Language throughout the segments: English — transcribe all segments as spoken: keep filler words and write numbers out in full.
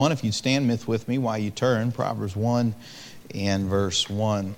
One, if you'd stand with me while you turn, Proverbs one and verse one.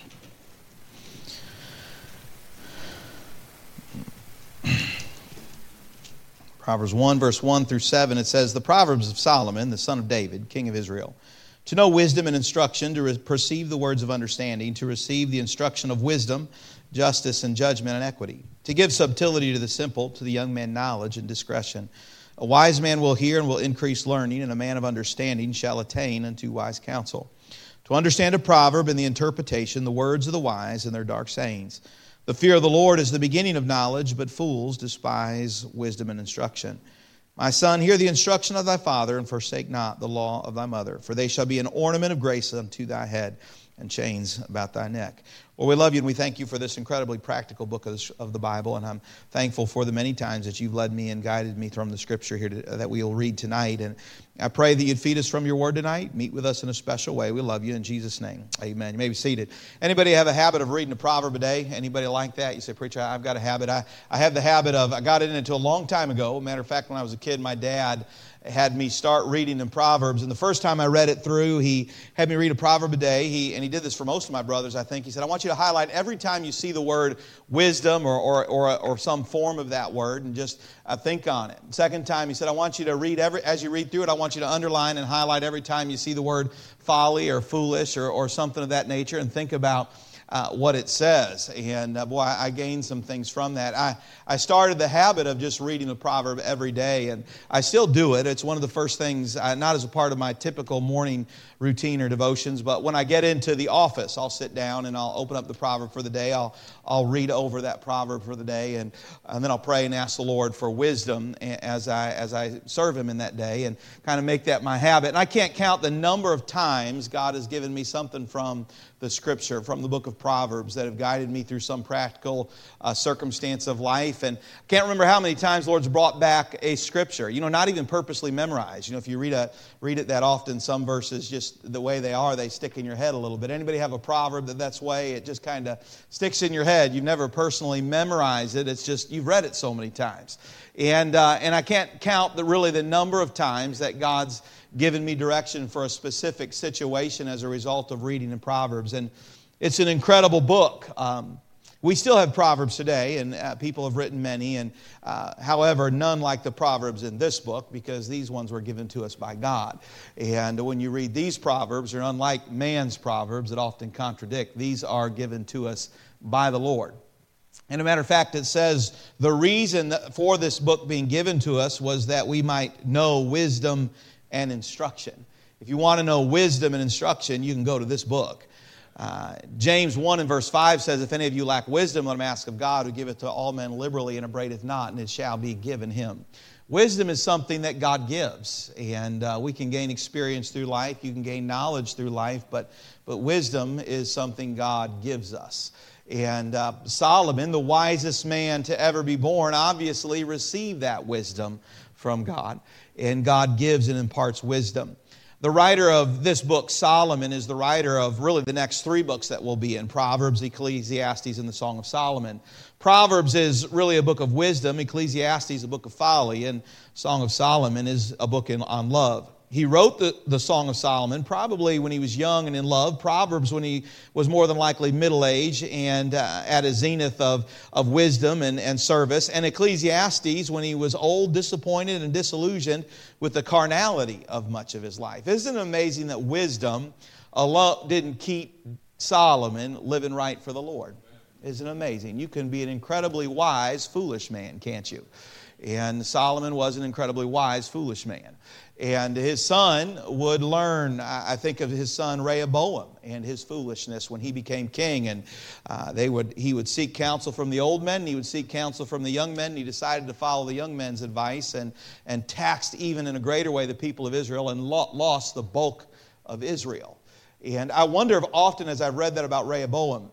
Proverbs one, verse one through seven, it says, "The Proverbs of Solomon, the son of David, king of Israel, to know wisdom and instruction, to re- perceive the words of understanding, to receive the instruction of wisdom, justice and judgment and equity, to give subtlety to the simple, to the young man knowledge and discretion. A wise man will hear and will increase learning, and a man of understanding shall attain unto wise counsel. To understand a proverb and the interpretation, the words of the wise and their dark sayings. The fear of the Lord is the beginning of knowledge, but fools despise wisdom and instruction. My son, hear the instruction of thy father, and forsake not the law of thy mother, for they shall be an ornament of grace unto thy head, and chains about thy neck." Well, we love you and we thank you for this incredibly practical book of, of the Bible, and I'm thankful for the many times that you've led me and guided me from the Scripture here to, that we'll read tonight. And I pray that you'd feed us from your word tonight. Meet with us in a special way. We love you in Jesus' name. Amen. You may be seated. Anybody have a habit of reading a proverb a day? Anybody like that? You say, "Preacher, I've got a habit." I, I have the habit of, I got it into a long time ago. Matter of fact, when I was a kid, my dad had me start reading in Proverbs. And the first time I read it through, he had me read a proverb a day. He, and he did this for most of my brothers, I think. He said, "I want you to highlight every time you see the word wisdom or, or, or, or some form of that word and just uh, think on it." Second time, he said, "I want you to read, every as you read through it, I want you to underline and highlight every time you see the word folly or foolish or, or something of that nature and think about Uh, what it says." And uh, boy, I, I gained some things from that. I, I started the habit of just reading a proverb every day, and I still do it. It's one of the first things, uh, not as a part of my typical morning routine or devotions, but when I get into the office, I'll sit down and I'll open up the proverb for the day. I'll I'll read over that proverb for the day, and, and then I'll pray and ask the Lord for wisdom as I as I serve Him in that day, and kind of make that my habit. And I can't count the number of times God has given me something from the Scripture, from the book of Proverbs, that have guided me through some practical uh, circumstance of life. And I can't remember how many times the Lord's brought back a Scripture, you know, not even purposely memorized. You know, if you read a read it that often, some verses, just the way they are, they stick in your head a little bit. Anybody have a proverb that that's way it just kind of sticks in your head? You've never personally memorized it. It's just you've read it so many times. And uh, and I can't count the really the number of times that God's given me direction for a specific situation as a result of reading in Proverbs. And it's an incredible book. Um, we still have Proverbs today, and uh, people have written many. And uh, however, none like the Proverbs in this book, because these ones were given to us by God. And when you read these Proverbs, they're unlike man's Proverbs that often contradict. These are given to us by the Lord. And a matter of fact, it says the reason for this book being given to us was that we might know wisdom and instruction. If you want to know wisdom and instruction, you can go to this book. Uh, James one and verse five says, "If any of you lack wisdom, let him ask of God, who giveth to all men liberally and upbraideth not, and it shall be given him." Wisdom is something that God gives, and uh, we can gain experience through life. You can gain knowledge through life, but, but wisdom is something God gives us. And uh, Solomon, the wisest man to ever be born, obviously received that wisdom from God. And God gives and imparts wisdom. The writer of this book, Solomon, is the writer of really the next three books that will be in: Proverbs, Ecclesiastes, and the Song of Solomon. Proverbs is really a book of wisdom. Ecclesiastes is a book of folly. And Song of Solomon is a book in, on love. He wrote the, the Song of Solomon probably when he was young and in love. Proverbs when he was more than likely middle-aged and uh, at a zenith of, of wisdom and, and service. And Ecclesiastes when he was old, disappointed, and disillusioned with the carnality of much of his life. Isn't it amazing that wisdom alone didn't keep Solomon living right for the Lord? Isn't it amazing? You can be an incredibly wise, foolish man, can't you? And Solomon was an incredibly wise, foolish man. And his son would learn, I think of his son Rehoboam and his foolishness when he became king. And uh, they would he would seek counsel from the old men, and he would seek counsel from the young men. And he decided to follow the young men's advice and, and taxed even in a greater way the people of Israel and lo- lost the bulk of Israel. And I wonder if often as I've read that about Rehoboam,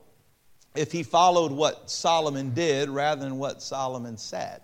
if he followed what Solomon did rather than what Solomon said.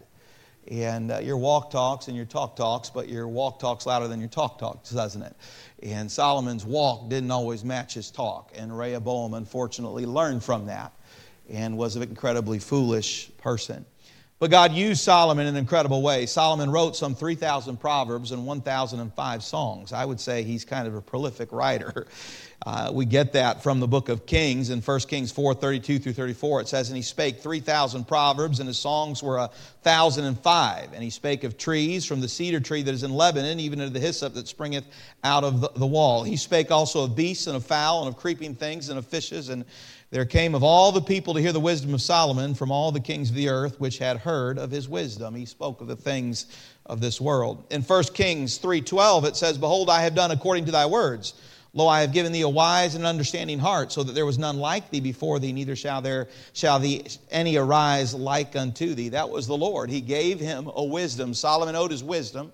And uh, your walk talks and your talk talks, but your walk talks louder than your talk talks, doesn't it? And Solomon's walk didn't always match his talk. And Rehoboam, unfortunately, learned from that and was an incredibly foolish person. But God used Solomon in an incredible way. Solomon wrote some three thousand proverbs and one thousand five songs. I would say he's kind of a prolific writer. Uh, we get that from the book of Kings in First Kings four, thirty-two through thirty-four. It says, and he spake three thousand proverbs, and his songs were a thousand and five. And he spake of trees, from the cedar tree that is in Lebanon, even to the hyssop that springeth out of the, the wall. He spake also of beasts and of fowl and of creeping things and of fishes. And there came of all the people to hear the wisdom of Solomon from all the kings of the earth, which had heard of his wisdom. He spoke of the things of this world. In First Kings three twelve, it says, behold, I have done according to thy words. Lo, I have given thee a wise and understanding heart, so that there was none like thee before thee, neither shall there shall thee any arise like unto thee. That was the Lord. He gave him a wisdom. Solomon owed his wisdom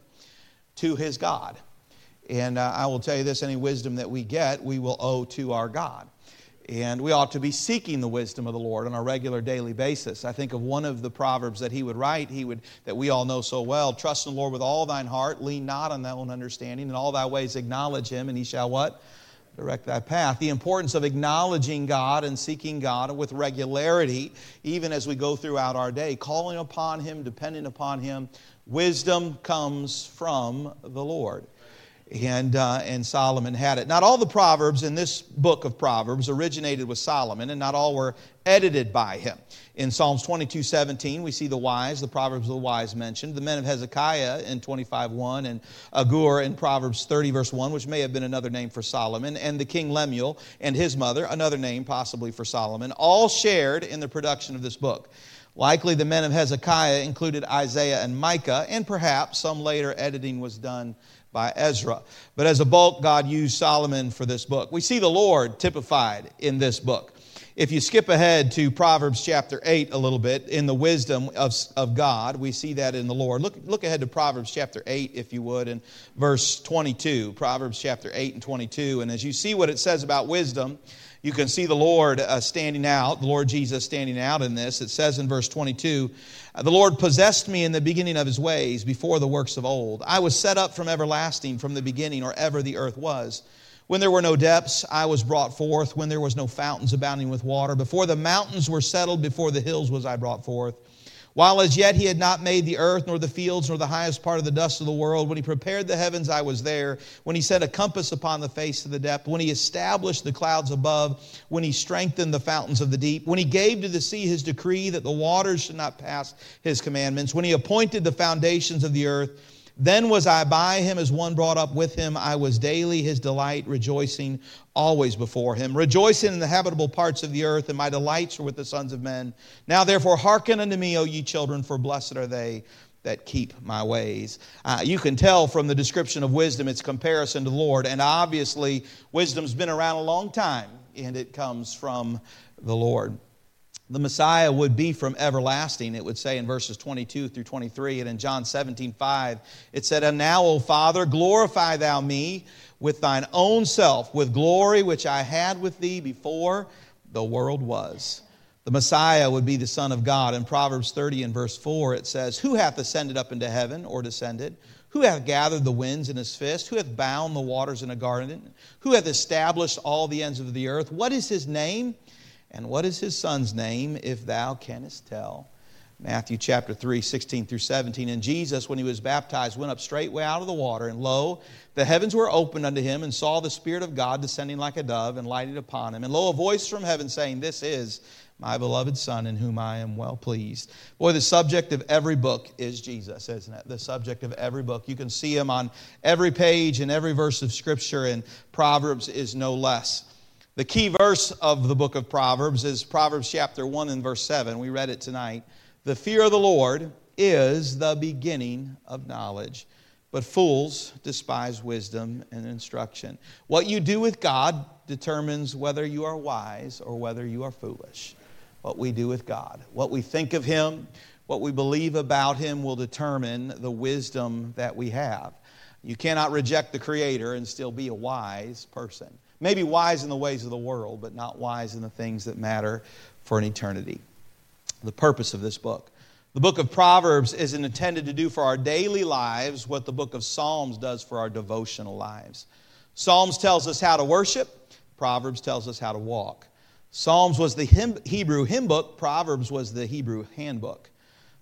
to his God. And uh, I will tell you this, any wisdom that we get, we will owe to our God. And we ought to be seeking the wisdom of the Lord on a regular daily basis. I think of one of the proverbs that he would write, he would that we all know so well. Trust in the Lord with all thine heart, lean not on thy own understanding, in all thy ways acknowledge him, and he shall what? Direct thy path. The importance of acknowledging God and seeking God with regularity, even as we go throughout our day, calling upon him, depending upon him. Wisdom comes from the Lord. And, uh, and Solomon had it. Not all the Proverbs in this book of Proverbs originated with Solomon, and not all were edited by him. In Psalms twenty-two seventeen, we see the wise, the Proverbs of the wise mentioned. The men of Hezekiah in twenty-five one, and Agur in Proverbs thirty verse one, which may have been another name for Solomon, and the king Lemuel and his mother, another name possibly for Solomon, all shared in the production of this book. Likely the men of Hezekiah included Isaiah and Micah, and perhaps some later editing was done by Ezra. But as a bulk, God used Solomon for this book. We see the Lord typified in this book. If you skip ahead to Proverbs chapter eight a little bit, in the wisdom of, of God, we see that in the Lord. Look, look ahead to Proverbs chapter eight, if you would, and verse twenty-two. Proverbs chapter eight and twenty-two. And as you see what it says about wisdom, you can see the Lord uh, standing out, the Lord Jesus standing out in this. It says in verse twenty-two, the Lord possessed me in the beginning of his ways, before the works of old. I was set up from everlasting, from the beginning, or ever the earth was. When there were no depths, I was brought forth. When there was no fountains abounding with water. Before the mountains were settled, before the hills was I brought forth. While as yet he had not made the earth, nor the fields, nor the highest part of the dust of the world. When he prepared the heavens, I was there. When he set a compass upon the face of the depth. When he established the clouds above. When he strengthened the fountains of the deep. When he gave to the sea his decree, that the waters should not pass his commandments. When he appointed the foundations of the earth. Then was I by him as one brought up with him. I was daily his delight, rejoicing always before him. Rejoicing in the habitable parts of the earth, and my delights were with the sons of men. Now therefore hearken unto me, O ye children, for blessed are they that keep my ways. Uh, you can tell from the description of wisdom, its comparison to the Lord. And obviously, wisdom's been around a long time, and it comes from the Lord. The Messiah would be from everlasting, it would say in verses twenty-two through twenty-three. And in John seventeen five, it said, and now, O Father, glorify thou me with thine own self, with glory which I had with thee before the world was. The Messiah would be the Son of God. In Proverbs thirty and verse four, it says, who hath ascended up into heaven, or descended? Who hath gathered the winds in his fist? Who hath bound the waters in a garden? Who hath established all the ends of the earth? What is his name? And what is his son's name, if thou canst tell? Matthew chapter three, sixteen through seventeen. And Jesus, when he was baptized, went up straightway out of the water. And lo, the heavens were opened unto him, and saw the Spirit of God descending like a dove, and lighted upon him. And lo, a voice from heaven saying, this is my beloved Son, in whom I am well pleased. Boy, the subject of every book is Jesus, isn't it? The subject of every book. You can see him on every page and every verse of Scripture, and Proverbs is no less. The key verse of the book of Proverbs is Proverbs chapter one and verse seven. We read it tonight. The fear of the Lord is the beginning of knowledge, but fools despise wisdom and instruction. What you do with God determines whether you are wise or whether you are foolish. What we do with God, what we think of him, what we believe about him will determine the wisdom that we have. You cannot reject the Creator and still be a wise person. Maybe wise in the ways of the world, but not wise in the things that matter for an eternity. The purpose of this book. The book of Proverbs is intended to do for our daily lives what the book of Psalms does for our devotional lives. Psalms tells us how to worship. Proverbs tells us how to walk. Psalms was the hymn, Hebrew hymn book. Proverbs was the Hebrew handbook.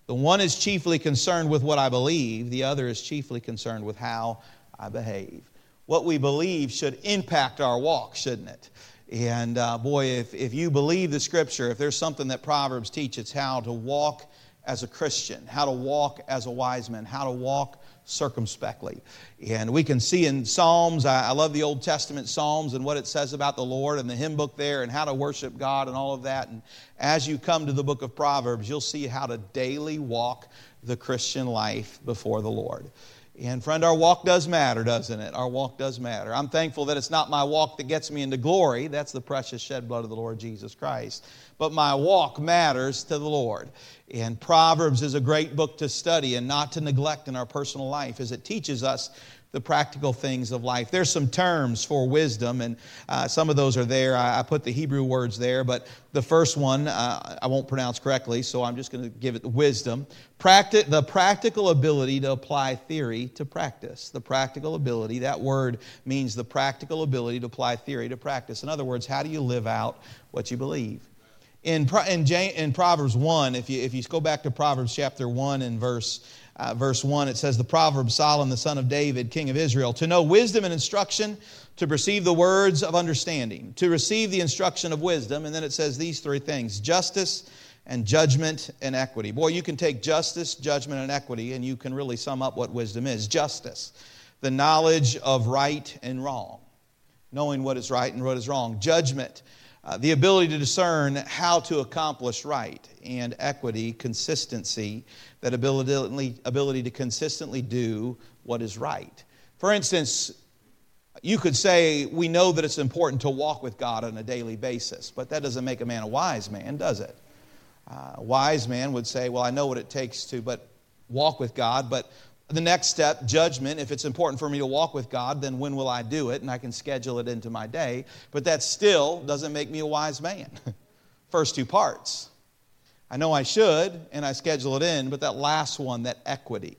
The one is chiefly concerned with what I believe. The other is chiefly concerned with how I behave. What we believe should impact our walk, shouldn't it? And uh, boy, if, if you believe the Scripture, if there's something that Proverbs teach, it's how to walk as a Christian, how to walk as a wise man, how to walk circumspectly. And we can see in Psalms, I, I love the Old Testament Psalms and what it says about the Lord and the hymn book there and how to worship God and all of that. And as you come to the book of Proverbs, you'll see how to daily walk the Christian life before the Lord. And friend, our walk does matter, doesn't it? Our walk does matter. I'm thankful that it's not my walk that gets me into glory. That's the precious shed blood of the Lord Jesus Christ. But my walk matters to the Lord. And Proverbs is a great book to study and not to neglect in our personal life, as it teaches us the practical things of life. There's some terms for wisdom, and uh, some of those are there. I, I put the Hebrew words there, but the first one uh, I won't pronounce correctly, so I'm just going to give it wisdom. Practi- the practical ability to apply theory to practice. The practical ability, that word means the practical ability to apply theory to practice. In other words, how do you live out what you believe? In, in, in Proverbs one, if you, if you go back to Proverbs chapter one and verse Uh, verse one, it says, the proverb of Solomon, the son of David, king of Israel, to know wisdom and instruction, to perceive the words of understanding, to receive the instruction of wisdom. And then it says these three things: justice and judgment and equity. Boy, you can take justice, judgment, and equity, and you can really sum up what wisdom is. Justice, the knowledge of right and wrong, knowing what is right and what is wrong. Judgment, Uh, the ability to discern how to accomplish right. And equity, consistency, that ability, ability to consistently do what is right. For instance, you could say we know that it's important to walk with God on a daily basis, but that doesn't make a man a wise man, does it? Uh, a wise man would say, well, I know what it takes to but walk with God, but the next step, judgment, if it's important for me to walk with God, then when will I do it? And I can schedule it into my day. But that still doesn't make me a wise man. First two parts. I know I should, and I schedule it in, but that last one, that equity,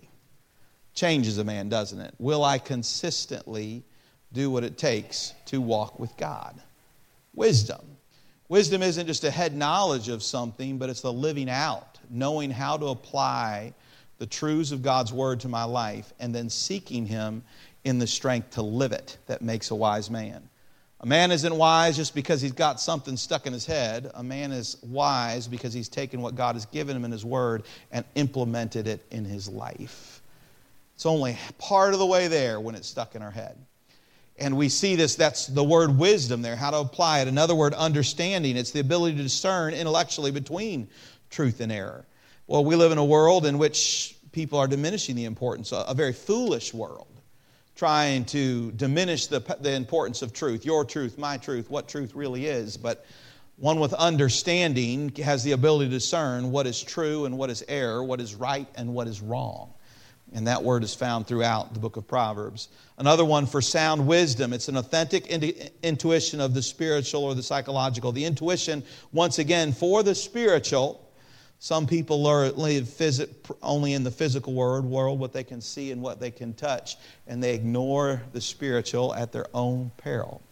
changes a man, doesn't it? Will I consistently do what it takes to walk with God? Wisdom. Wisdom isn't just a head knowledge of something, but it's the living out, knowing how to apply the truths of God's Word to my life, and then seeking Him in the strength to live it that makes a wise man. A man isn't wise just because he's got something stuck in his head. A man is wise because he's taken what God has given him in His Word and implemented it in his life. It's only part of the way there when it's stuck in our head. And we see this, that's the word wisdom there, how to apply it. Another word, understanding. It's the ability to discern intellectually between truth and error. Well, we live in a world in which people are diminishing the importance, a very foolish world, trying to diminish the, the importance of truth, your truth, my truth, what truth really is. But one with understanding has the ability to discern what is true and what is error, what is right and what is wrong. And that word is found throughout the book of Proverbs. Another one for sound wisdom. It's an authentic intuition of the spiritual or the psychological. The intuition, once again, for the spiritual. Some people live only in the physical world, world, what they can see and what they can touch, and they ignore the spiritual at their own peril.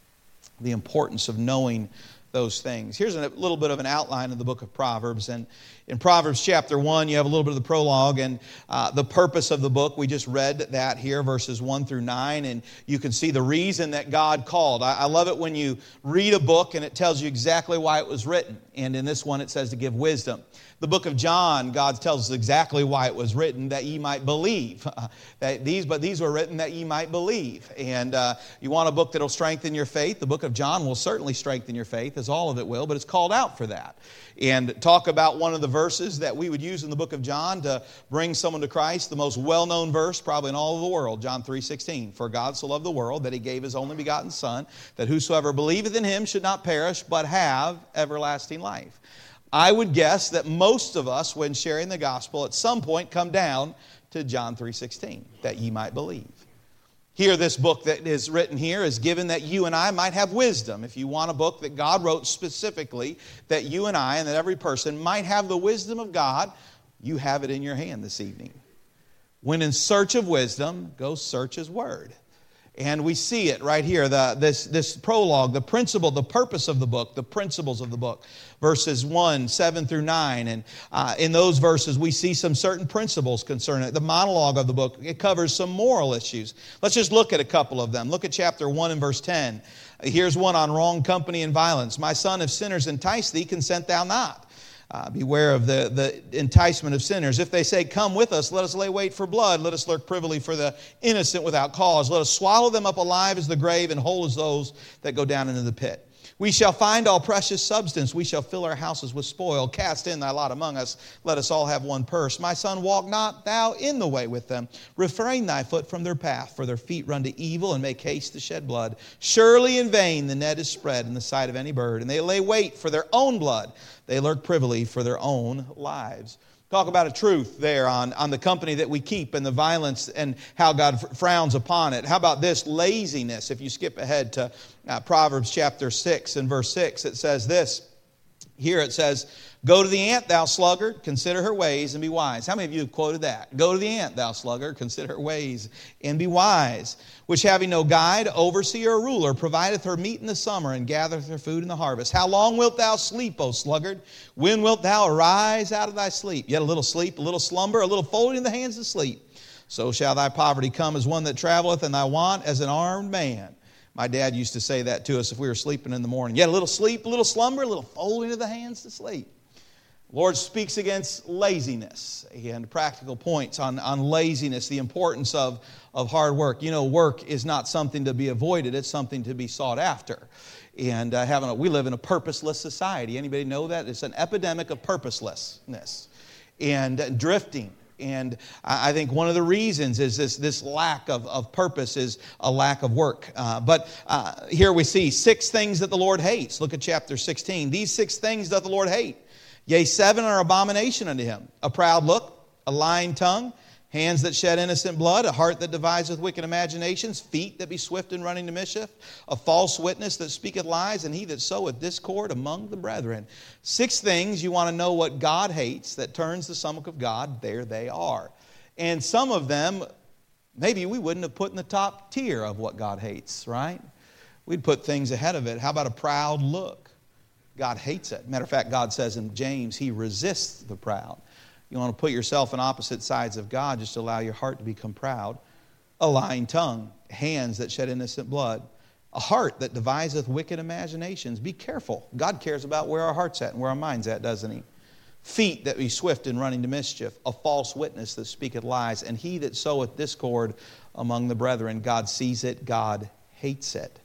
The importance of knowing those things. Here's a little bit of an outline of the book of Proverbs. And in Proverbs chapter one, you have a little bit of the prologue and uh, the purpose of the book. We just read that here, verses one through nine, and you can see the reason that God called. I, I love it when you read a book and it tells you exactly why it was written. And in this one, it says to give wisdom. The book of John, God tells us exactly why it was written, that ye might believe. that these, but these were written that ye might believe. And uh, you want a book that will strengthen your faith? The book of John will certainly strengthen your faith, as all of it will, but it's called out for that. And talk about one of the verses that we would use in the book of John to bring someone to Christ, the most well-known verse probably in all of the world, John three sixteen. For God so loved the world that He gave His only begotten Son, that whosoever believeth in Him should not perish, but have everlasting life. I would guess that most of us, when sharing the gospel, at some point come down to John three sixteen, that ye might believe. Here, this book that is written here is given that you and I might have wisdom. If you want a book that God wrote specifically, that you and I and that every person might have the wisdom of God, you have it in your hand this evening. When in search of wisdom, go search His Word. And we see it right here, the, this, this prologue, the principle, the purpose of the book, the principles of the book. Verses one, seven through nine. And uh, in those verses, we see some certain principles concerning it. The monologue of the book, it covers some moral issues. Let's just look at a couple of them. Look at chapter one and verse ten. Here's one on wrong company and violence. My son, if sinners entice thee, consent thou not. Uh, beware of the, the enticement of sinners. If they say, come with us, let us lay wait for blood. Let us lurk privily for the innocent without cause. Let us swallow them up alive as the grave and whole as those that go down into the pit. We shall find all precious substance. We shall fill our houses with spoil. Cast in thy lot among us. Let us all have one purse. My son, walk not thou in the way with them. Refrain thy foot from their path, for their feet run to evil and make haste to shed blood. Surely in vain the net is spread in the sight of any bird, and they lay wait for their own blood. They lurk privily for their own lives. Talk about a truth there on, on the company that we keep and the violence and how God frowns upon it. How about this? Laziness. If you skip ahead to uh, Proverbs chapter six and verse six, it says this. Here it says, go to the ant, thou sluggard, consider her ways and be wise. How many of you have quoted that? Go to the ant, thou sluggard, consider her ways and be wise. Which having no guide, overseer, or ruler, provideth her meat in the summer and gathereth her food in the harvest. How long wilt thou sleep, O sluggard? When wilt thou arise out of thy sleep? Yet a little sleep, a little slumber, a little folding in the hands of sleep. So shall thy poverty come as one that traveleth, and thy want as an armed man. My dad used to say that to us if we were sleeping in the morning. Yet a little sleep, a little slumber, a little folding of the hands to sleep. The Lord speaks against laziness and practical points on, on laziness, the importance of, of hard work. You know, work is not something to be avoided. It's something to be sought after. And uh, having a, we live in a purposeless society. Anybody know that? It's an epidemic of purposelessness and uh, drifting. And I think one of the reasons is this, this lack of, of purpose is a lack of work. Uh, but uh, here we see six things that the Lord hates. Look at chapter sixteen. These six things doth the Lord hate. Yea, seven are abomination unto him. A proud look, a lying tongue, hands that shed innocent blood, a heart that deviseth wicked imaginations, feet that be swift in running to mischief, a false witness that speaketh lies, and he that soweth discord among the brethren. Six things you want to know what God hates that turns the stomach of God, there they are. And some of them, maybe we wouldn't have put in the top tier of what God hates, right? We'd put things ahead of it. How about a proud look? God hates it. Matter of fact, God says in James, he resists the proud. You want to put yourself on opposite sides of God, just allow your heart to become proud. A lying tongue, hands that shed innocent blood, a heart that deviseth wicked imaginations. Be careful. God cares about where our heart's at and where our mind's at, doesn't he? Feet that be swift in running to mischief, a false witness that speaketh lies, and he that soweth discord among the brethren. God sees it, God hates it.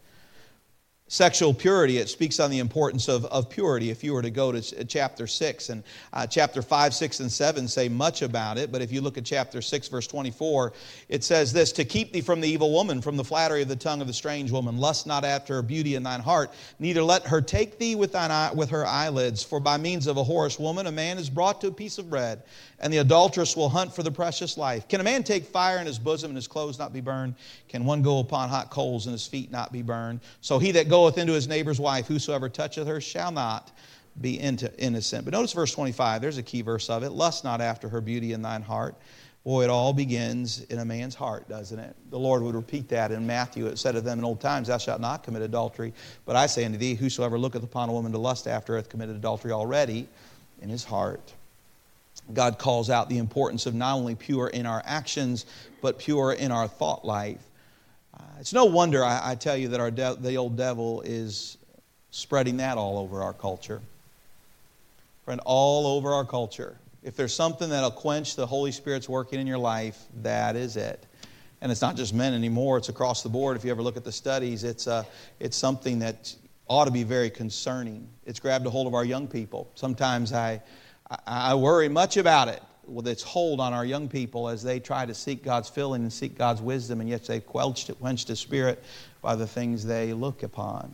Sexual purity, it speaks on the importance of, of purity. If you were to go to chapter six, and uh, chapter five, six, and seven say much about it, but if you look at chapter six, verse twenty-four, it says this, to keep thee from the evil woman, from the flattery of the tongue of the strange woman, lust not after her beauty in thine heart, neither let her take thee with, thine eye, with her eyelids, for by means of a whorish woman a man is brought to a piece of bread, and the adulteress will hunt for the precious life. Can a man take fire in his bosom and his clothes not be burned? Can one go upon hot coals and his feet not be burned? So he that goeth into his neighbor's wife, whosoever toucheth her shall not be innocent. But notice verse twenty-five, there's a key verse of it. Lust not after her beauty in thine heart. Boy, it all begins in a man's heart, doesn't it? The Lord would repeat that in Matthew. It said of them in old times, thou shalt not commit adultery. But I say unto thee, whosoever looketh upon a woman to lust after her hath committed adultery already in his heart. God calls out the importance of not only pure in our actions, but pure in our thought life. Uh, it's no wonder, I, I tell you, that our de- the old devil is spreading that all over our culture. Friend, all over our culture. If there's something that'll quench the Holy Spirit's working in your life, that is it. And it's not just men anymore, it's across the board. If you ever look at the studies, it's, uh, it's something that ought to be very concerning. It's grabbed a hold of our young people. Sometimes I... I worry much about it, with its hold on our young people as they try to seek God's filling and seek God's wisdom, and yet they've quenched, quenched His Spirit by the things they look upon.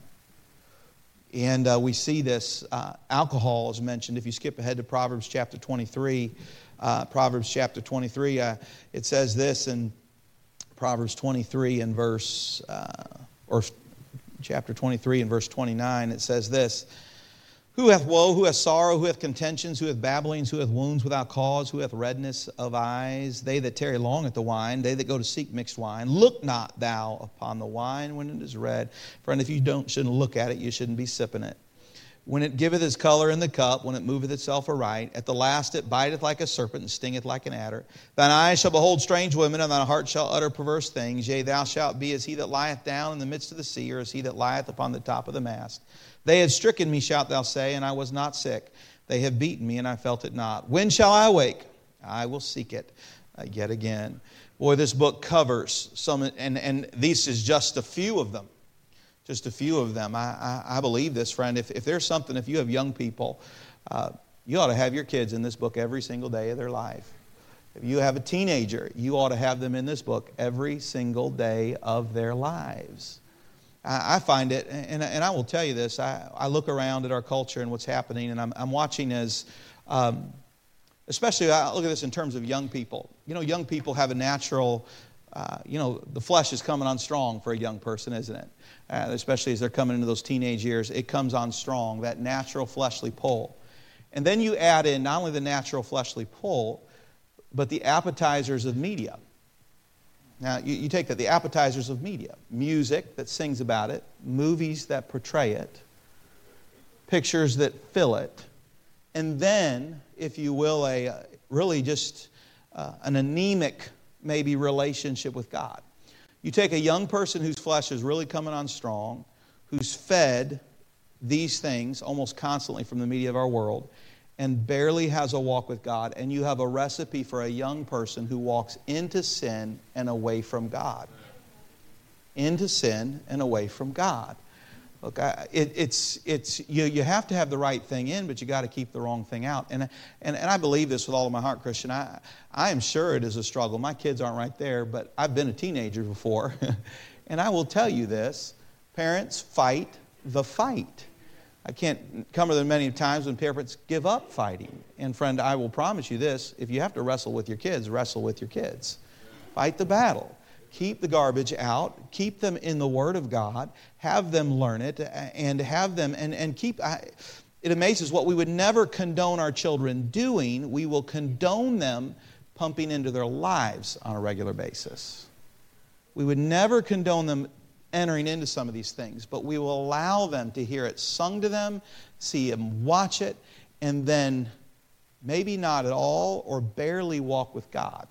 And uh, we see this. Uh, alcohol is mentioned. If you skip ahead to Proverbs chapter twenty-three, uh, Proverbs chapter twenty-three, uh, it says this in Proverbs twenty-three and verse, uh, or chapter twenty-three and verse twenty-nine, it says this, Who hath woe, who hath sorrow, who hath contentions, who hath babblings, who hath wounds without cause, who hath redness of eyes? They that tarry long at the wine, they that go to seek mixed wine. Look not thou upon the wine when it is red. Friend, if you don't shouldn't look at it, you shouldn't be sipping it. When it giveth its color in the cup, when it moveth itself aright, at the last it biteth like a serpent and stingeth like an adder. Thine eyes shall behold strange women, and thine heart shall utter perverse things. Yea, thou shalt be as he that lieth down in the midst of the sea, or as he that lieth upon the top of the mast. They have stricken me, shalt thou say, and I was not sick. They have beaten me, and I felt it not. When shall I awake? I will seek it uh, yet again. Boy, this book covers some, and, and this is just a few of them. Just a few of them. I, I, I believe this, friend. If, if there's something, if you have young people, uh, you ought to have your kids in this book every single day of their life. If you have a teenager, you ought to have them in this book every single day of their lives. I find it, and, and I will tell you this, I, I look around at our culture and what's happening, and I'm, I'm watching as, um, especially I look at this in terms of young people. You know, young people have a natural, uh, you know, the flesh is coming on strong for a young person, isn't it? Uh, especially as they're coming into those teenage years, it comes on strong, that natural fleshly pull. And then you add in not only the natural fleshly pull, but the appetizers of media. Now, you, you take that, the appetizers of media, music that sings about it, movies that portray it, pictures that fill it, and then, if you will, a really just uh, an anemic, maybe, relationship with God. You take a young person whose flesh is really coming on strong, who's fed these things almost constantly from the media of our world, and barely has a walk with God, and you have a recipe for a young person who walks into sin and away from God. Into sin and away from God. Look, I, it, it's it's you. You have to have the right thing in, but you got to keep the wrong thing out. And and and I believe this with all of my heart, Christian. I I am sure it is a struggle. My kids aren't right there, but I've been a teenager before, and I will tell you this: parents, fight the fight. I can't cover them many times when parents give up fighting. And friend, I will promise you this, if you have to wrestle with your kids, wrestle with your kids. Fight the battle. Keep the garbage out. Keep them in the Word of God. Have them learn it and have them, and, and keep, I, it amazes what we would never condone our children doing, we will condone them pumping into their lives on a regular basis. We would never condone them entering into some of these things, but we will allow them to hear it sung to them, see them watch it, and then maybe not at all or barely walk with God.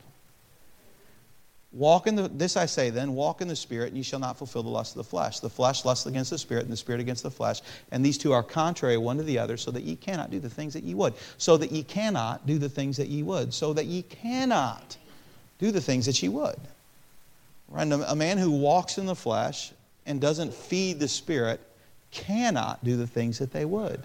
Walk in the, this I say then, walk in the Spirit, and ye shall not fulfill the lust of the flesh. The flesh lusts against the Spirit, and the Spirit against the flesh. And these two are contrary one to the other, so that ye cannot do the things that ye would. So that ye cannot do the things that ye would. So that ye cannot do the things that ye would. Right? A man who walks in the flesh and doesn't feed the Spirit cannot do the things that they would.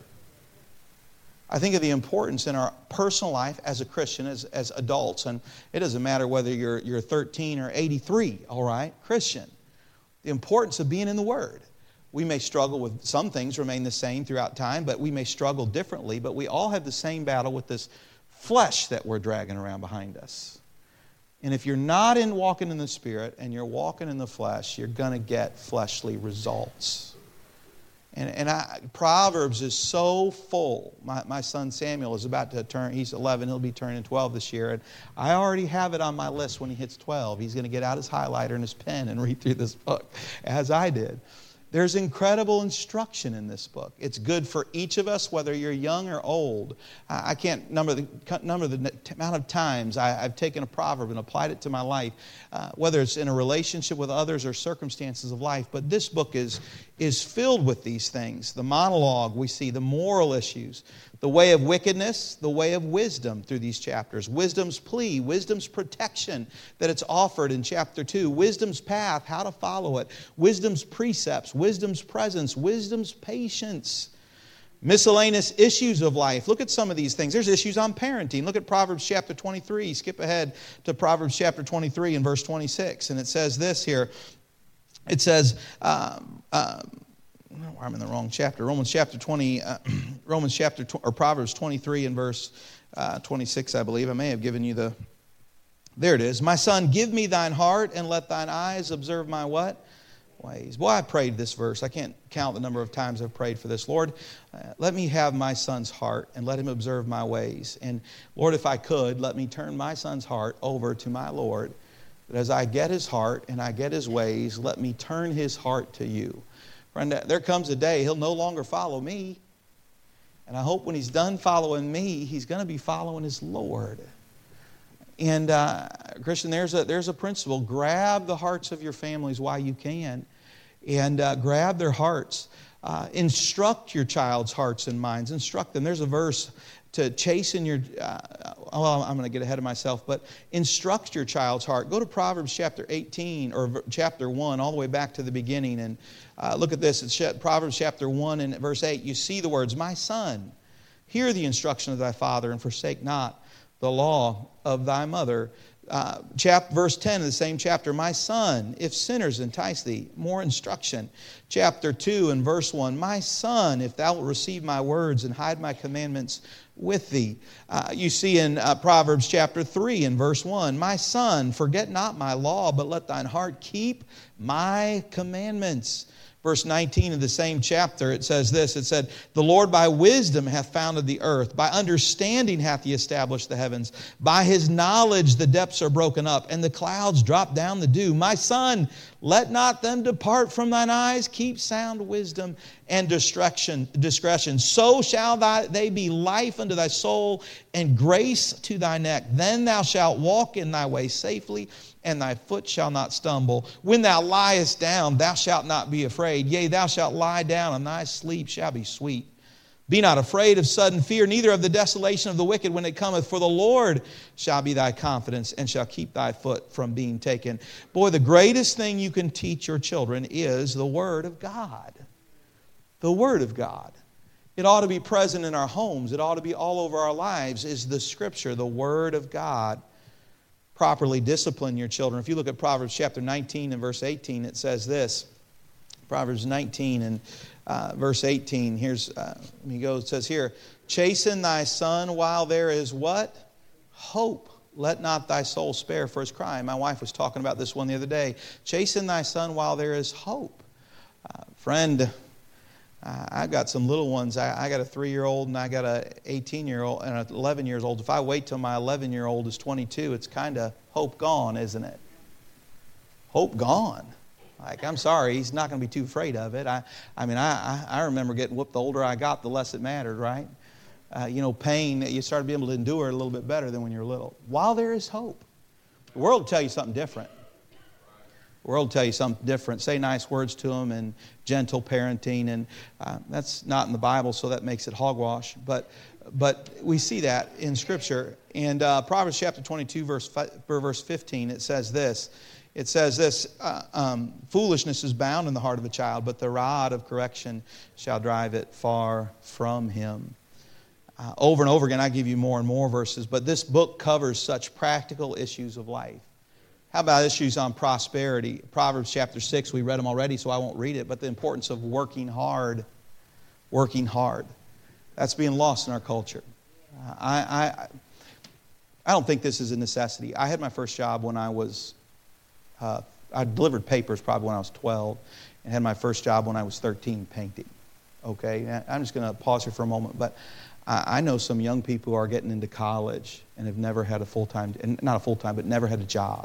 I think of the importance in our personal life as a Christian, as, as adults, and it doesn't matter whether you're, you're thirteen or eighty-three, all right, Christian. The importance of being in the Word. We may struggle with, some things remain the same throughout time, but we may struggle differently, but we all have the same battle with this flesh that we're dragging around behind us. And if you're not in walking in the Spirit and you're walking in the flesh, you're going to get fleshly results. And, and I, Proverbs is so full. My, my son Samuel is about to turn, he's eleven, he'll be turning twelve this year. And I already have it on my list when he hits twelve. He's going to get out his highlighter and his pen and read through this book, as I did. There's incredible instruction in this book. It's good for each of us, whether you're young or old. I can't number the, number the amount of times I, I've taken a proverb and applied it to my life, uh, whether it's in a relationship with others or circumstances of life. But this book is, is filled with these things. The monologue, we see the moral issues, the way of wickedness, the way of wisdom through these chapters. Wisdom's plea, wisdom's protection that it's offered in chapter two. Wisdom's path, how to follow it. Wisdom's precepts, wisdom's presence, wisdom's patience. Miscellaneous issues of life. Look at some of these things. There's issues on parenting. Look at Proverbs chapter twenty-three. Skip ahead to Proverbs chapter twenty-three and verse twenty-six. And it says this here. It says... Um, um, I'm in the wrong chapter. Romans chapter twenty, uh, Romans chapter tw- or Proverbs twenty-three and verse uh, twenty-six, I believe. I may have given you the. There it is. My son, give me thine heart, and let thine eyes observe my what? ways. Boy, I prayed this verse. I can't count the number of times I've prayed for this. Lord, uh, let me have my son's heart and let him observe my ways. And Lord, if I could, let me turn my son's heart over to my Lord. That as I get his heart and I get his ways, let me turn his heart to you. Friend, there comes a day he'll no longer follow me. And I hope when he's done following me, he's going to be following his Lord. And uh, Christian, there's a, there's a principle. Grab the hearts of your families while you can. And uh, grab their hearts. Uh, instruct your child's hearts and minds. Instruct them. There's a verse to chasten your... Uh, well, I'm going to get ahead of myself. But instruct your child's heart. Go to Proverbs chapter eighteen or chapter one all the way back to the beginning. And uh, look at this. It's Proverbs chapter one and verse eight. You see the words, my son, hear the instruction of thy father and forsake not the law of thy mother. Uh, chap, verse ten of the same chapter, my son, if sinners entice thee, more instruction. Chapter two and verse one, my son, if thou wilt receive my words and hide my commandments with thee. Uh, you see in uh, Proverbs chapter three and verse one, my son, forget not my law, but let thine heart keep my commandments. Verse nineteen of the same chapter, it says this, it said, the Lord by wisdom hath founded the earth, by understanding hath he established the heavens, by his knowledge the depths are broken up, and the clouds drop down the dew. My son, let not them depart from thine eyes, keep sound wisdom and discretion. discretion. So shall thy, they be life unto thy soul, and grace to thy neck. Then thou shalt walk in thy way safely, and thy foot shall not stumble. When thou liest down, thou shalt not be afraid. Yea, thou shalt lie down, and thy sleep shall be sweet. Be not afraid of sudden fear, neither of the desolation of the wicked when it cometh. For the Lord shall be thy confidence, and shall keep thy foot from being taken. Boy, the greatest thing you can teach your children is the Word of God. The Word of God. It ought to be present in our homes. It ought to be all over our lives, is the Scripture, the Word of God. Properly discipline your children. If you look at Proverbs chapter nineteen and verse eighteen, it says this. Proverbs nineteen and uh, verse eighteen. Here's, uh, let me go. It says here, chasten thy son while there is what? Hope. Let not thy soul spare for his crying. My wife was talking about this one the other day. Chasten thy son while there is hope. Uh, friend, uh, I've got some little ones. I, I got a three-year-old and I got an eighteen-year-old and an eleven-year-old. If I wait till my eleven-year-old is twenty-two, it's kind of hope gone, isn't it? Hope gone. Like, I'm sorry, he's not going to be too afraid of it. I, I mean, I, I remember getting whooped. The older I got, the less it mattered, right? Uh, you know, pain, you started being able to endure it a little bit better than when you're little. While there is hope. The world will tell you something different. The world will tell you something different. Say nice words to them and gentle parenting. And uh, that's not in the Bible, so that makes it hogwash. But but we see that in Scripture. And uh, Proverbs chapter twenty-two, verse, verse fifteen, it says this. It says this, uh, um, foolishness is bound in the heart of a child, but the rod of correction shall drive it far from him. Uh, over and over again, I give you more and more verses, but this book covers such practical issues of life. How about issues on prosperity? Proverbs chapter six, we read them already, so I won't read it, but the importance of working hard. Working hard. That's being lost in our culture. Uh, I, I, I don't think this is a necessity. I had my first job when I was... Uh, I delivered papers probably when I was twelve and had my first job when I was thirteen painting. Okay, I'm just going to pause here for a moment, but I, I know some young people who are getting into college and have never had a full-time, not a full-time, but never had a job.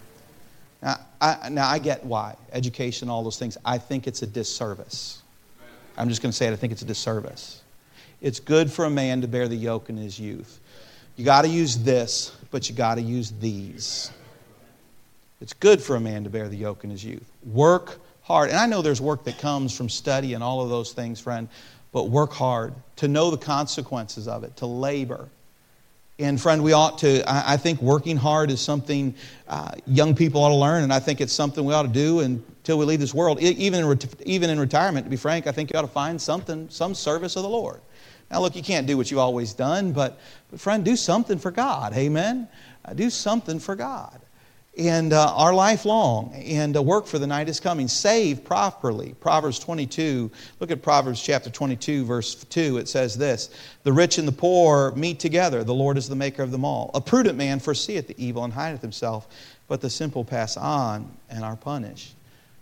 Now I, now, I get why. Education, all those things. I think it's a disservice. I'm just going to say it. I think it's a disservice. It's good for a man to bear the yoke in his youth. You got to use this, but you got to use these. It's good for a man to bear the yoke in his youth. Work hard. And I know there's work that comes from study and all of those things, friend. But work hard. To know the consequences of it. To labor. And friend, we ought to, I think working hard is something uh, young people ought to learn. And I think it's something we ought to do until we leave this world. Even in, even in retirement, to be frank, I think you ought to find something, some service of the Lord. Now look, you can't do what you've always done. But, but friend, do something for God. Amen? Uh, do something for God. And uh, our life long, and uh, work for the night is coming. Save properly. Proverbs twenty-two, look at Proverbs chapter twenty-two, verse two. It says this, the rich and the poor meet together. The Lord is the maker of them all. A prudent man foreseeth the evil and hideth himself, but the simple pass on and are punished.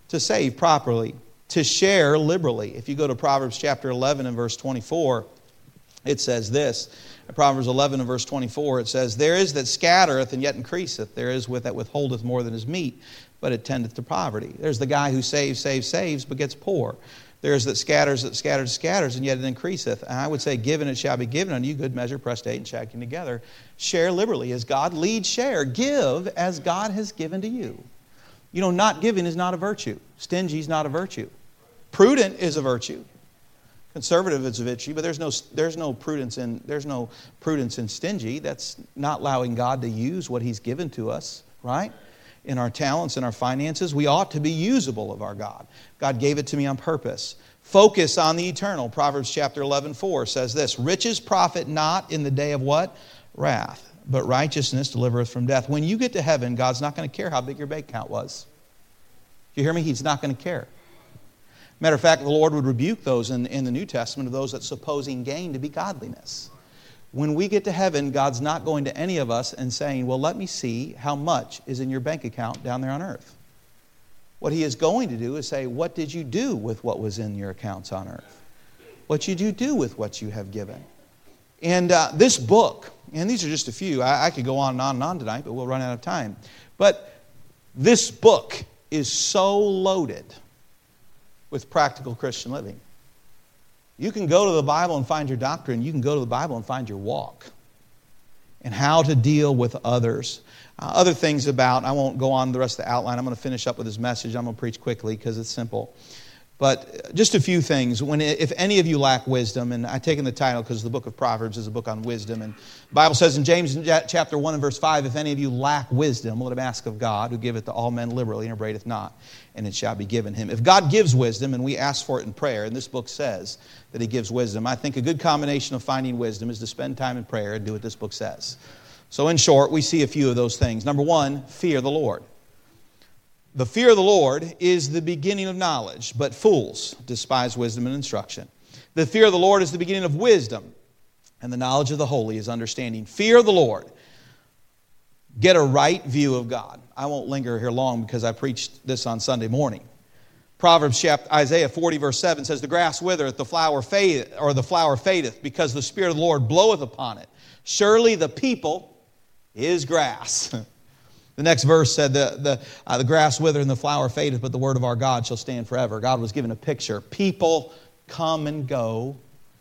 to save properly, to share liberally. If you go to Proverbs chapter eleven and verse twenty-four, it says this. In Proverbs eleven and verse twenty-four, it says, "There is that scattereth and yet increaseth. There is with that withholdeth more than is meet, but it tendeth to poverty." There's the guy who saves, saves, saves, but gets poor. There's that scatters, that scatters, scatters, and yet it increaseth. And I would say, given it shall be given unto you, good measure, pressed, and shaken together. Share liberally as God leads, share. Give as God has given to you. You know, not giving is not a virtue. Stingy is not a virtue. Prudent is a virtue. Conservative is a virtue, but there's no there's no prudence in there's no prudence in stingy. That's not allowing God to use what He's given to us, right? In our talents and our finances, we ought to be usable of our God. God gave it to me on purpose. Focus on the eternal. Proverbs chapter eleven, four says this, "Riches profit not in the day of" what? "Wrath, but righteousness delivereth from death." When you get to heaven, God's not going to care how big your bank account was. You hear me? He's not going to care. Matter of fact, the Lord would rebuke those in, in the New Testament of those that supposing gain to be godliness. When we get to heaven, God's not going to any of us and saying, "Well, let me see how much is in your bank account down there on earth." What He is going to do is say, "What did you do with what was in your accounts on earth? What did you do with what you have given?" And uh, this book, and these are just a few. I, I could go on and on and on tonight, but we'll run out of time. But this book is so loaded with practical Christian living. You can go to the Bible and find your doctrine. You can go to the Bible and find your walk. And how to deal with others. Uh, other things about, I won't go on the rest of the outline. I'm going to finish up with this message. I'm going to preach quickly because it's simple. But just a few things. When, if any of you lack wisdom, and I've taken the title because the book of Proverbs is a book on wisdom. And the Bible says in James chapter one and verse five, "If any of you lack wisdom, let him ask of God, who giveth to all men liberally and upbraideth not, and it shall be given him." If God gives wisdom, and we ask for it in prayer, and this book says that He gives wisdom, I think a good combination of finding wisdom is to spend time in prayer and do what this book says. So in short, we see a few of those things. Number one, fear the Lord. The fear of the Lord is the beginning of knowledge, but fools despise wisdom and instruction. The fear of the Lord is the beginning of wisdom, and the knowledge of the holy is understanding. Fear of the Lord. Get a right view of God. I won't linger here long because I preached this on Sunday morning. Proverbs chapter Isaiah forty verse seven says, "The grass withereth, the flower fadeth, or the flower fadeth, because the Spirit of the Lord bloweth upon it. Surely the people is grass." The next verse said, the, the, uh, the grass withereth and the flower fadeth, but the word of our God shall stand forever. God was given a picture. People come and go.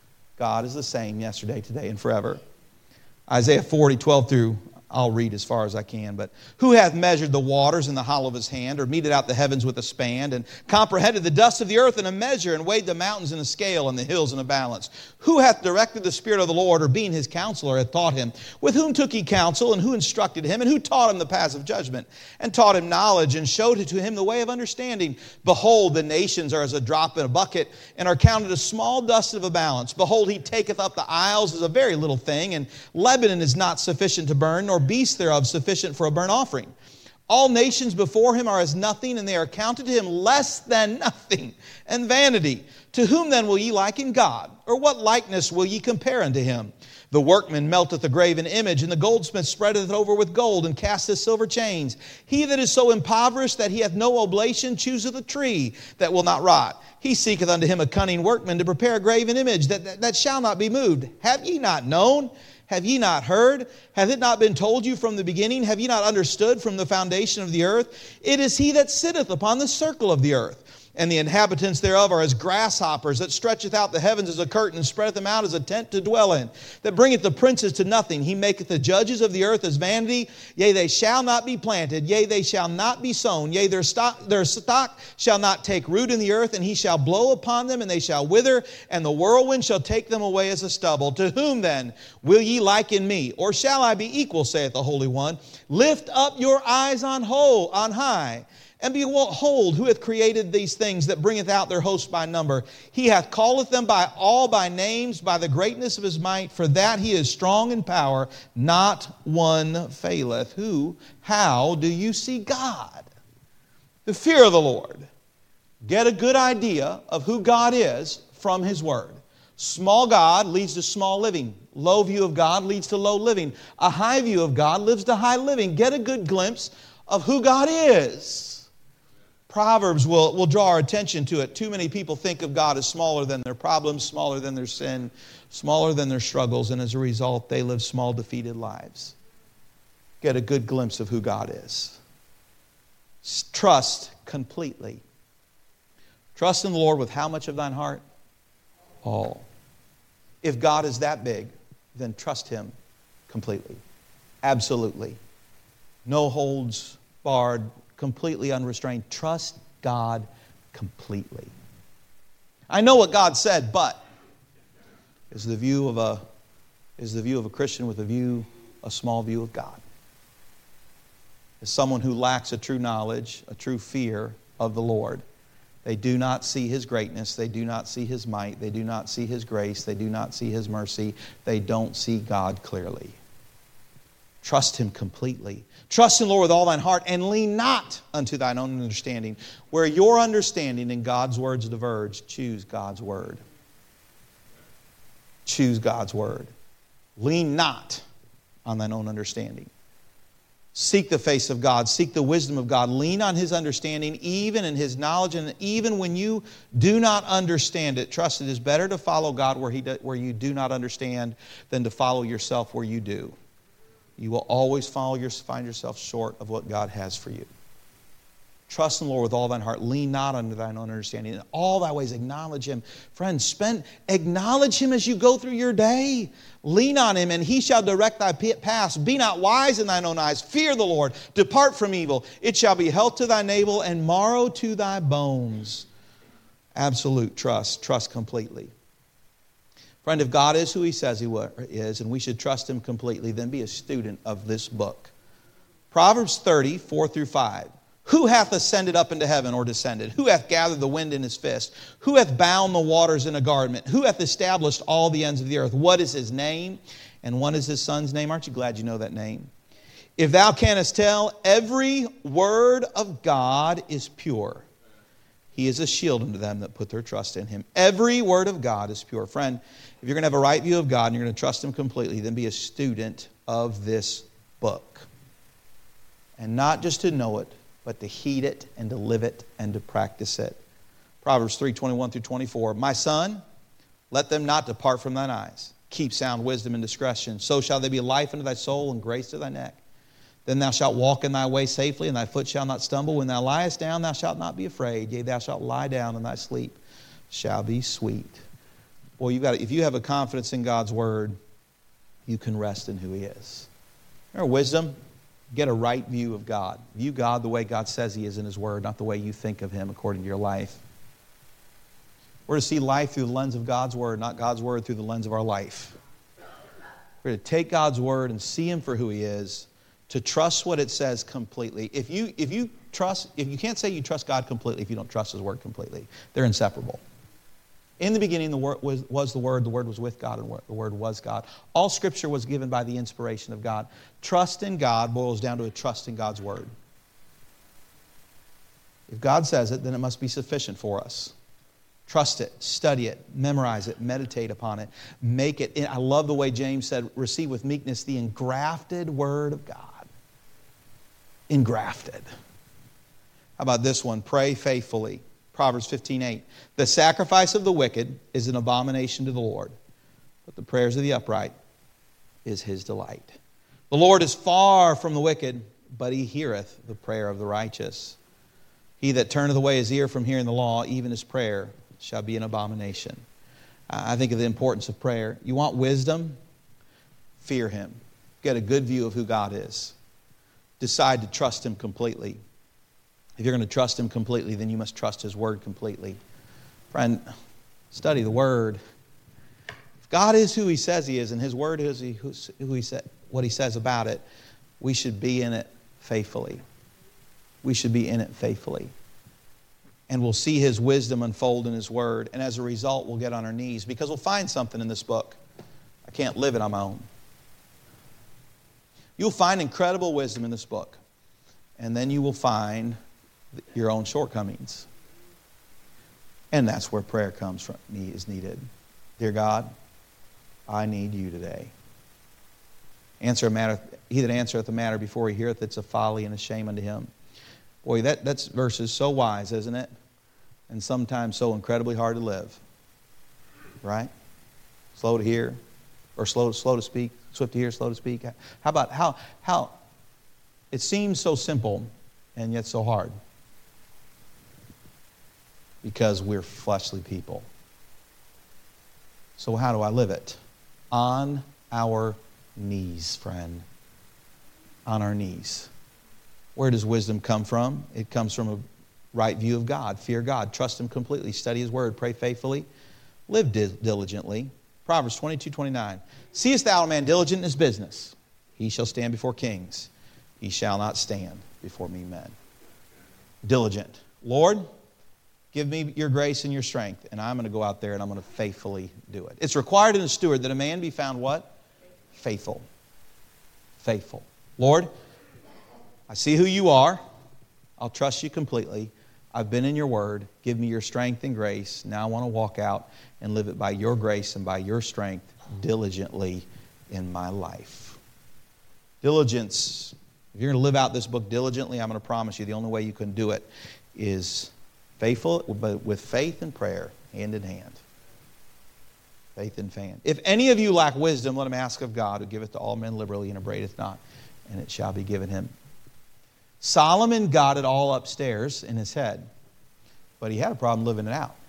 God is the same yesterday, today, and forever. Isaiah forty, twelve through, I'll read as far as I can. But who hath measured the waters in the hollow of his hand, or meted out the heavens with a span, and comprehended the dust of the earth in a measure, and weighed the mountains in a scale, and the hills in a balance? Who hath directed the Spirit of the Lord, or being His counselor, hath taught him? With whom took He counsel, and who instructed him? And who taught him the paths of judgment, and taught him knowledge, and showed to him the way of understanding? Behold, the nations are as a drop in a bucket, and are counted as small dust of a balance. Behold, He taketh up the isles as a very little thing, and Lebanon is not sufficient to burn, nor beasts thereof sufficient for a burnt offering. All nations before Him are as nothing, and they are counted to Him less than nothing, and vanity. To whom then will ye liken God? Or what likeness will ye compare unto Him? The workman melteth a graven image, and the goldsmith spreadeth it over with gold, and casteth silver chains. He that is so impoverished that he hath no oblation chooseth a tree that will not rot. He seeketh unto him a cunning workman to prepare a graven image that, that, that shall not be moved. Have ye not known? Have ye not heard? Hath it not been told you from the beginning? Have ye not understood from the foundation of the earth? It is He that sitteth upon the circle of the earth, and the inhabitants thereof are as grasshoppers, that stretcheth out the heavens as a curtain, and spreadeth them out as a tent to dwell in, that bringeth the princes to nothing. He maketh the judges of the earth as vanity. Yea, they shall not be planted. Yea, they shall not be sown. Yea, their stock, their stock shall not take root in the earth, and He shall blow upon them, and they shall wither, and the whirlwind shall take them away as a stubble. To whom then will ye liken me? Or shall I be equal, saith the Holy One? Lift up your eyes on whole, on high, and behold, who hath created these things, that bringeth out their host by number? He hath calleth them by all by names, by the greatness of His might. For that He is strong in power, not one faileth. Who, how do you see God? The fear of the Lord. Get a good idea of who God is from His Word. Small God leads to small living. Low view of God leads to low living. A high view of God leads to high living. Get a good glimpse of who God is. Proverbs will, will draw our attention to it. Too many people think of God as smaller than their problems, smaller than their sin, smaller than their struggles, and as a result, they live small, defeated lives. Get a good glimpse of who God is. Trust completely. Trust in the Lord with how much of thine heart? All. If God is that big, then trust Him completely. Absolutely. No holds barred, completely unrestrained. Trust God completely. I know what God said, but is the view of a is the view of a Christian with a view, a small view of God. Is someone who lacks a true knowledge, a true fear of the Lord. They do not see His greatness. They do not see His might. They do not see His grace. They do not see His mercy. They don't see God clearly. Trust Him completely. Trust in the Lord with all thine heart, and lean not unto thine own understanding. Where your understanding and God's words diverge, choose God's word. Choose God's word. Lean not on thine own understanding. Seek the face of God. Seek the wisdom of God. Lean on His understanding, even in His knowledge. And even when you do not understand it, trust it is better to follow God where, he do, where you do not understand than to follow yourself where you do. You will always follow your, find yourself short of what God has for you. Trust in the Lord with all thine heart. Lean not unto thine own understanding. In all thy ways acknowledge Him. Friends, spend, acknowledge Him as you go through your day. Lean on Him, and He shall direct thy paths. Be not wise in thine own eyes. Fear the Lord. Depart from evil. It shall be health to thy navel and marrow to thy bones. Absolute trust. Trust completely. Friend, if God is who He says He is, and we should trust Him completely, then be a student of this book. Proverbs thirty, four through five. Who hath ascended up into heaven or descended? Who hath gathered the wind in his fist? Who hath bound the waters in a garment? Who hath established all the ends of the earth? What is His name? And what is His Son's name? Aren't you glad you know that name? If thou canst tell, every word of God is pure. He is a shield unto them that put their trust in Him. Every word of God is pure. Friend, if you're going to have a right view of God and you're going to trust Him completely, then be a student of this book. And not just to know it, but to heed it and to live it and to practice it. Proverbs three, twenty-one through twenty-four. My son, let them not depart from thine eyes. Keep sound wisdom and discretion. So shall they be life unto thy soul and grace to thy neck. Then thou shalt walk in thy way safely, and thy foot shall not stumble. When thou liest down, thou shalt not be afraid. Yea, thou shalt lie down, and thy sleep shall be sweet. Boy, you've got to, if you have a confidence in God's word, you can rest in who He is. Remember wisdom? Get a right view of God. View God the way God says He is in His word, not the way you think of Him according to your life. We're to see life through the lens of God's word, not God's word through the lens of our life. We're to take God's word and see Him for who He is, to trust what it says completely. If you, if you trust, if you can't say you trust God completely if you don't trust His word completely. They're inseparable. In the beginning, the Word was, was the Word. The Word was with God, and the Word was God. All Scripture was given by the inspiration of God. Trust in God boils down to a trust in God's Word. If God says it, then it must be sufficient for us. Trust it, study it, memorize it, meditate upon it, make it. I love the way James said, receive with meekness the engrafted Word of God. Engrafted. How about this one? Pray faithfully. Proverbs fifteen, eight. The sacrifice of the wicked is an abomination to the Lord, but the prayers of the upright is His delight. The Lord is far from the wicked, but He heareth the prayer of the righteous. He that turneth away his ear from hearing the law, even his prayer shall be an abomination. I think of the importance of prayer. You want wisdom? Fear Him. Get a good view of who God is. Decide to trust Him completely. If you're going to trust Him completely, then you must trust His Word completely. Friend, study the Word. If God is who He says He is, and His Word is who He said, what He says about it, we should be in it faithfully. We should be in it faithfully. And we'll see His wisdom unfold in His Word. And as a result, we'll get on our knees because we'll find something in this book. I can't live it on my own. You'll find incredible wisdom in this book. And then you will find your own shortcomings. And that's where prayer comes from, is needed. Dear God, I need You today. Answer a matter, he that answereth a matter before he heareth, it's a folly and a shame unto him. Boy, that that's verse is so wise, isn't it? And sometimes so incredibly hard to live. Right? Slow to hear, or slow, slow to speak, swift to hear, slow to speak. How about how how it seems so simple and yet so hard? Because we're fleshly people. So how do I live it? On our knees, friend. On our knees. Where does wisdom come from? It comes from a right view of God. Fear God. Trust Him completely. Study His Word. Pray faithfully. Live diligently. Proverbs twenty-two twenty-nine. Seest thou a man diligent in his business? He shall stand before kings. He shall not stand before mean men. Diligent. Lord, give me your grace and your strength, and I'm going to go out there and I'm going to faithfully do it. It's required in a steward that a man be found what? Faithful. Faithful. Lord, I see who you are. I'll trust you completely. I've been in your word. Give me your strength and grace. Now I want to walk out and live it by your grace and by your strength diligently in my life. Diligence. If you're going to live out this book diligently, I'm going to promise you the only way you can do it is faithful, but with faith and prayer, hand in hand. Faith and fan. If any of you lack wisdom, let him ask of God, who giveth to all men liberally and upbraideth not, and it shall be given him. Solomon got it all upstairs in his head, but he had a problem living it out.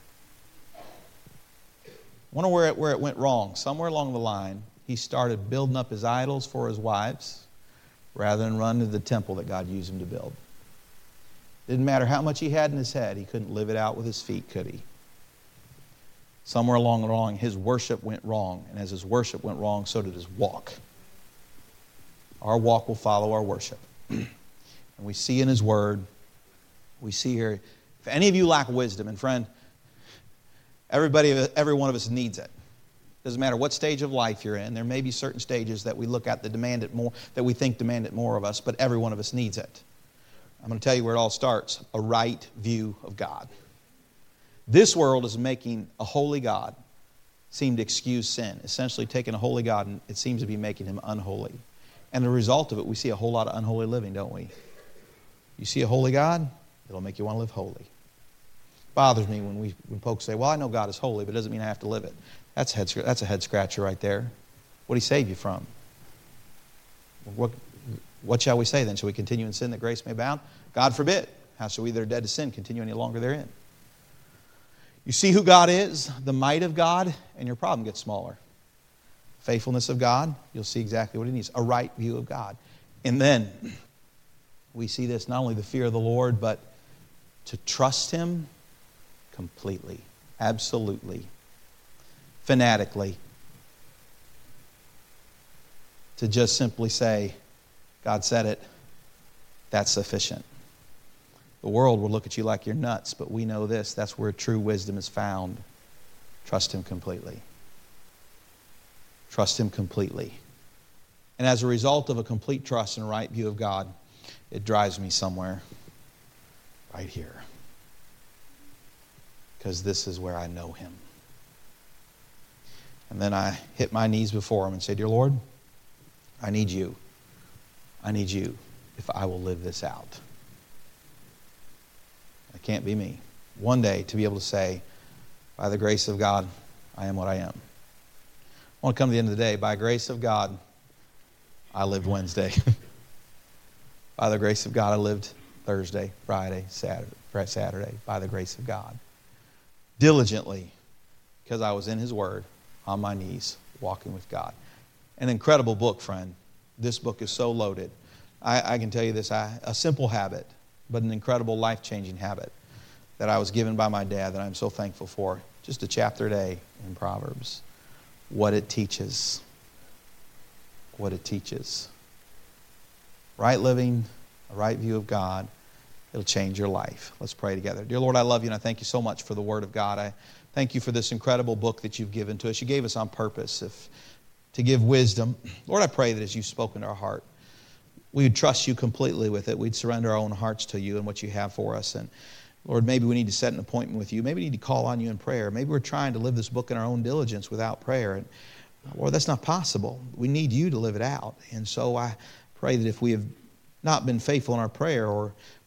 I wonder where it, where it went wrong. Somewhere along the line, he started building up his idols for his wives rather than run to the temple that God used him to build. Didn't matter how much he had in his head, he couldn't live it out with his feet, could he? Somewhere along the line, his worship went wrong, and as his worship went wrong, so did his walk. Our walk will follow our worship. And we see in His Word, we see here, if any of you lack wisdom, and friend, everybody, every one of us needs it. Doesn't matter what stage of life you're in. There may be certain stages that we look at that demand it more, that we think demand it more of us, but every one of us needs it. I'm going to tell you where it all starts. A right view of God. This world is making a holy God seem to excuse sin. Essentially taking a holy God and it seems to be making Him unholy. And the result of it, we see a whole lot of unholy living, don't we? You see a holy God, it'll make you want to live holy. It bothers me when we when folks say, well, I know God is holy, but it doesn't mean I have to live it. That's, head, that's a head scratcher right there. What did He save you from? What, what shall we say then? Shall we continue in sin that grace may abound? God forbid. How shall we that are dead to sin continue any longer therein? You see who God is, the might of God, and your problem gets smaller. Faithfulness of God, you'll see exactly what He needs. A right view of God. And then we see this, not only the fear of the Lord, but to trust Him completely, absolutely, fanatically. To just simply say, God said it, that's sufficient. The world will look at you like you're nuts, but we know this, that's where true wisdom is found. Trust Him completely. Trust Him completely. And as a result of a complete trust and right view of God, it drives me somewhere right here. Because this is where I know Him. And then I hit my knees before Him and say, Dear Lord, I need You. I need You if I will live this out. It can't be me. One day to be able to say, by the grace of God, I am what I am. I want to come to the end of the day. By grace of God, I lived Wednesday. By the grace of God, I lived Thursday, Friday, Saturday, Saturday. By the grace of God. Diligently, because I was in His Word, on my knees, walking with God. An incredible book, friend. This book is so loaded. I, I can tell you this, I, a simple habit, but an incredible life-changing habit that I was given by my dad that I'm so thankful for. Just a chapter a day in Proverbs. What it teaches. What it teaches. Right living, a right view of God, it'll change your life. Let's pray together. Dear Lord, I love You and I thank You so much for the Word of God. I thank You for this incredible book that You've given to us. You gave us on purpose if, to give wisdom. Lord, I pray that as You've spoken to our heart, we would trust You completely with it. We'd surrender our own hearts to You and what You have for us. And Lord, maybe we need to set an appointment with You. Maybe we need to call on You in prayer. Maybe we're trying to live this book in our own diligence without prayer. And Lord, that's not possible. We need You to live it out. And so I pray that if we have not been faithful in our prayer, or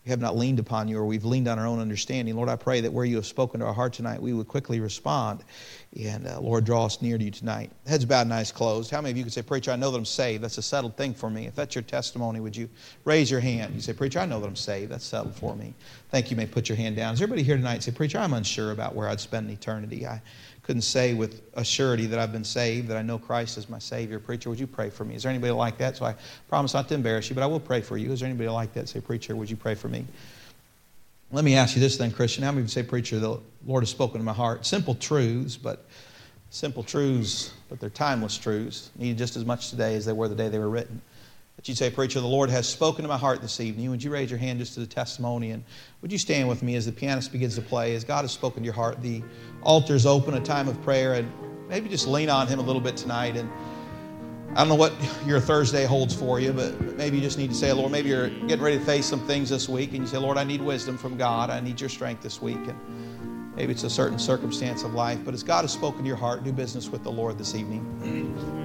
we have not leaned upon you, or we've leaned on our own understanding. Lord, I pray that where you have spoken to our heart tonight, we would quickly respond. And uh, Lord, draw us near to you tonight. Heads bowed and eyes closed. How many of you could say, preacher, I know that I'm saved. That's a settled thing for me. If that's your testimony, would you raise your hand? You say, preacher, I know that I'm saved. That's settled for me. Thank you. You may put your hand down. Is everybody here tonight say, preacher, I'm unsure about where I'd spend eternity. I couldn't say with a surety that I've been saved, that I know Christ is my Savior. Preacher, would you pray for me? Is there anybody like that? So I promise not to embarrass you, but I will pray for you. Is there anybody like that? Say, preacher, would you pray for me? Let me ask you this then, Christian. How many of you say, preacher, the Lord has spoken to my heart? Simple truths, but simple truths, but they're timeless truths, needed just as much today as they were the day they were written. But you say, preacher, the Lord has spoken to my heart this evening. Would you raise your hand just to the testimony? And would you stand with me as the pianist begins to play? As God has spoken to your heart, the altar's open, a time of prayer, and maybe just lean on Him a little bit tonight. And I don't know what your Thursday holds for you, but maybe you just need to say, Lord, maybe you're getting ready to face some things this week, and you say, Lord, I need wisdom from God. I need your strength this week. And maybe it's a certain circumstance of life, but as God has spoken to your heart, do business with the Lord this evening.